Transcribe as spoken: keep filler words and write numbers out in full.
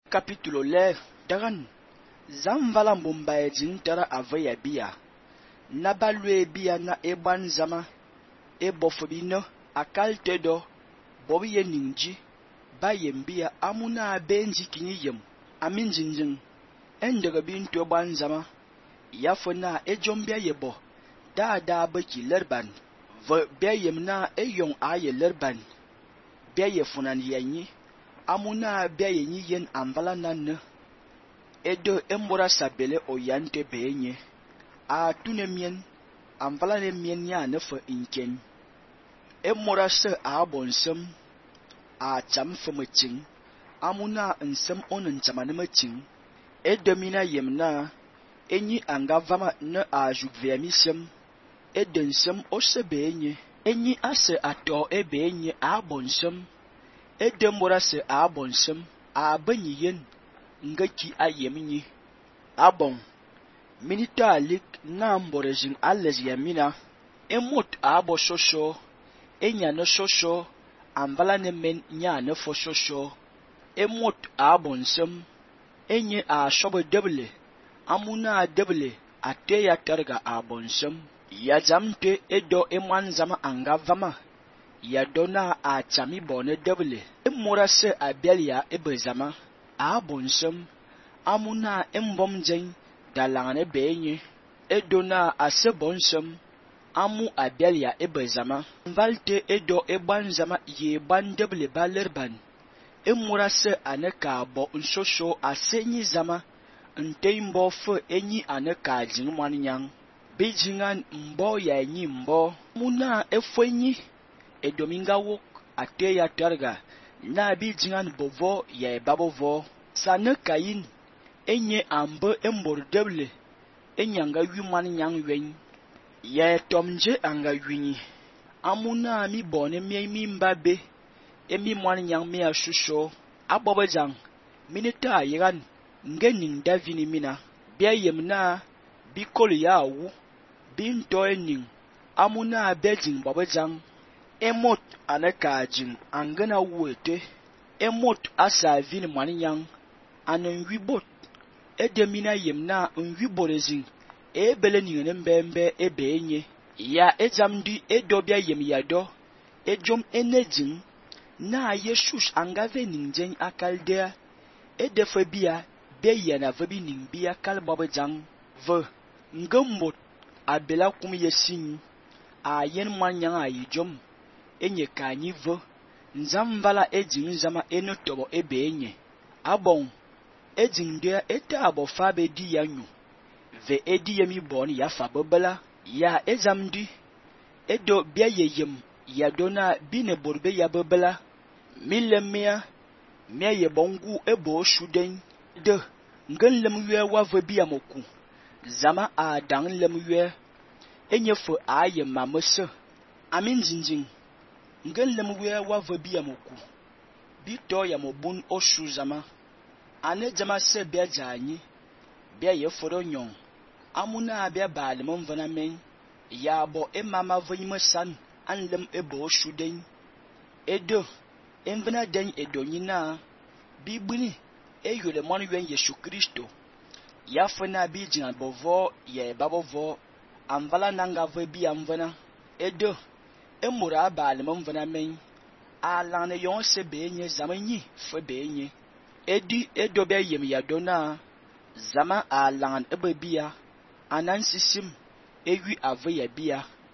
Capítulo le dagan zam vala mbumbaye jintara avaya biya na balwe biya na eban zama e bofobino akal tedo bobi ye ninji ba yembiya amuna benji kinyi yem amin jinjin endaga binto ban zama yafona ejombia yebo da da baki lerban va biya yemna eyong aye lerban biya yefunan yanyi amuna biya yenyi yen ambala nanne edo embora sabele oyante benye a tunemien ambala ne mien ya ne fa inken emmora se a bonsem a cham famachin amuna nsem onin chamane machin edomina yemna enyi anga vama ne a juvremisem edensem ose benye enyi ase ato e benye a bonsem edembora se a bonsem a banyiyen ngaki ayemnyi abon minita alik na mborejin alles yamina emot abo shosho enya no shosho ambala ne men nya ne fo shosho emot abonsem enye a shobo deble amuna deble ate ya targa abonsem ya zamte edo eman zama anga vama ya dona a chami bone deble emora se abelia ebezama abonsem amuna embom jen dalangane benye edona ase bonsem amu abelia ebezama valte edo ebanzama ye bandeble balerban emura se aneka bo nshosho asenyi zama nteimbo fe enyi aneka jinwanyang bijingan mbo ya enyi mbo muna efenyi edominga wok ate ya targa na bijingan bovo ya babovo sana kayin enye ambe embor deble enyanga wiman nyang wen ya tomje anga wini amuna mi bone mi mi mbabe emi mwan nyang mi ashusho abobajang minita yiran ngening davini mina bia yemna bikol yawu binto ening amuna bejing babajang emot anakajin angana wuete emot asa vini mwan nyang anan wibot edemina yemna nwiborezin ebele ningene mbembe ebenye ya ejamdi edobia yem yado ejom enejin na yeshush angave ningjen akaldea edefebia beya na vebi ningbia kalbabajang ve ngambot abela kum yesin a yen manyang ayijom enye kanyi ve nzamvala ejin zama enotobo ebenye abon ejin dia eta abofa be di yanyu ve edi yemi bon ya fababala ya ezamdi edo bia yeyem ya dona bine borbe ya babala milemia mia ye bongu ebo shuden de ngen lemwe wa ve bia moku zama a dang lemwe enyefu aye mamese amin jinjin ngen lemwe wa ve bia moku bito ya mobun oshu zama ane jama se bia janyi bia ye foro nyon amuna abia balem mvana men ya bo emama vanyima san anlem ebo shuden edo envana den edo nyina bibuni eyole monu wen Yesu Kristo ya fana bi jina bovo ye babovo amvala nanga ve bi amvana edo emura balem mvana men alane yon se benye zamanyi fe benye edi edo be yem ya dona zama alan ebebia anan sisim ewi ave ya bia